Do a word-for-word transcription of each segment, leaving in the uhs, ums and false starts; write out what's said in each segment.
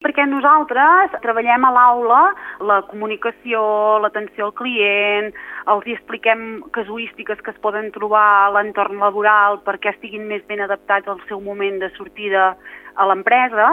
perquè nosaltres treballem a l'aula la comunicació, l'atenció al client, els hi expliquem casuístiques que es poden trobar a l'entorn laboral perquè estiguin més ben adaptats al seu moment de sortida a l'empresa,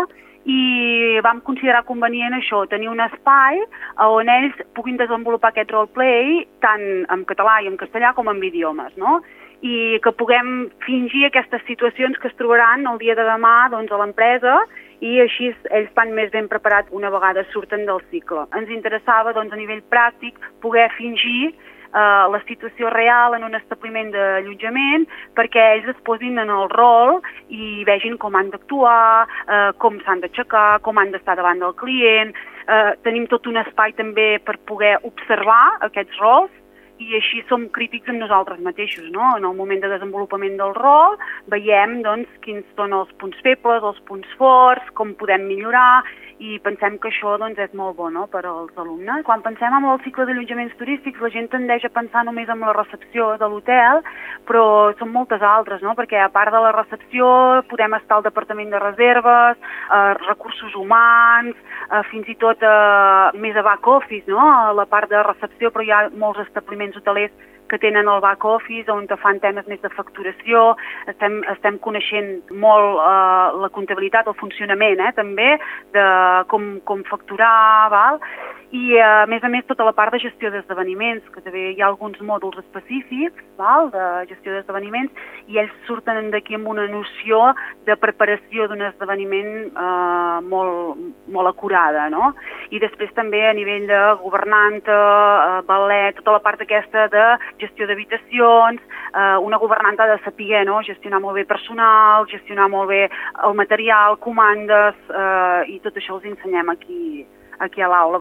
i vam considerar convenient això, tenir un espai on ells puguin desenvolupar aquest roleplay tant en català i en castellà com en idiomes, no? I que puguem fingir aquestes situacions que es trobaran el dia de demà doncs, a l'empresa, i així ells estan més ben preparats una vegada surten del cicle. Ens interessava doncs, a nivell pràctic poder fingir Uh, la situació real en un establiment d'allotjament perquè ells es posin en el rol i vegin com han d'actuar, uh, com s'han d'aixecar, com han d'estar davant del client. Uh, tenim tot un espai també per poder observar aquests rols i així som crítics amb nosaltres mateixos, no? En el moment de desenvolupament del rol veiem doncs, quins són els punts febles, els punts forts, com podem millorar, i pensem que això doncs, és molt bo, no?, per als alumnes. Quan pensem en el cicle d'allotjaments turístics, la gent tendeix a pensar només en la recepció de l'hotel, però són moltes altres, no?, perquè a part de la recepció podem estar al departament de reserves, eh, recursos humans, eh, fins i tot eh, més a back office, no?, a la part de recepció, però hi ha molts establiments hotelers que tenen el back office, on fan temes més de facturació, estem, estem coneixent molt eh, la comptabilitat, el funcionament, eh, també, de com, com facturar, val? I a més a més tota la part de gestió d'esdeveniments, que també hi ha alguns mòduls específics, val? De gestió d'esdeveniments, i ells surten d'aquí amb una noció de preparació d'un esdeveniment eh, molt, molt acurada, no? I després també a nivell de governanta, eh, ballet, tota la part aquesta de gestió d'habitacions, eh, una governanta ha de saber, no?, gestionar molt bé personal, gestionar molt bé el material, comandes, eh, i tot això els ensenyem aquí, aquí a l'aula.